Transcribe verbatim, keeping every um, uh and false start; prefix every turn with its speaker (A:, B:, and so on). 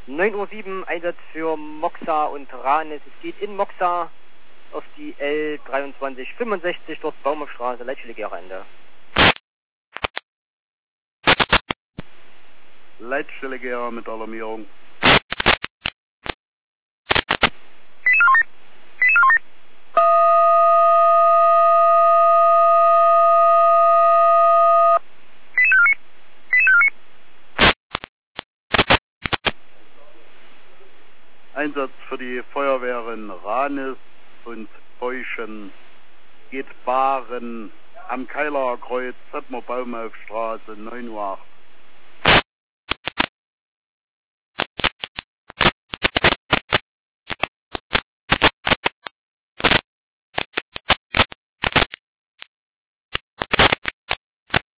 A: neun Uhr sieben, Einsatz für Moxa und Ranis. Es geht in Moxa auf die L dreiundzwanzig fünfundsechzig, dort Baumhofstraße, Leitstelle-Gera-Ende.
B: Leitstelle-Gera mit Alarmierung. Einsatz für die Feuerwehren Ranis und Beuschen geht Bahren am Keilaer Kreuz, Zettmer Baumhofstraße, neun Uhr acht.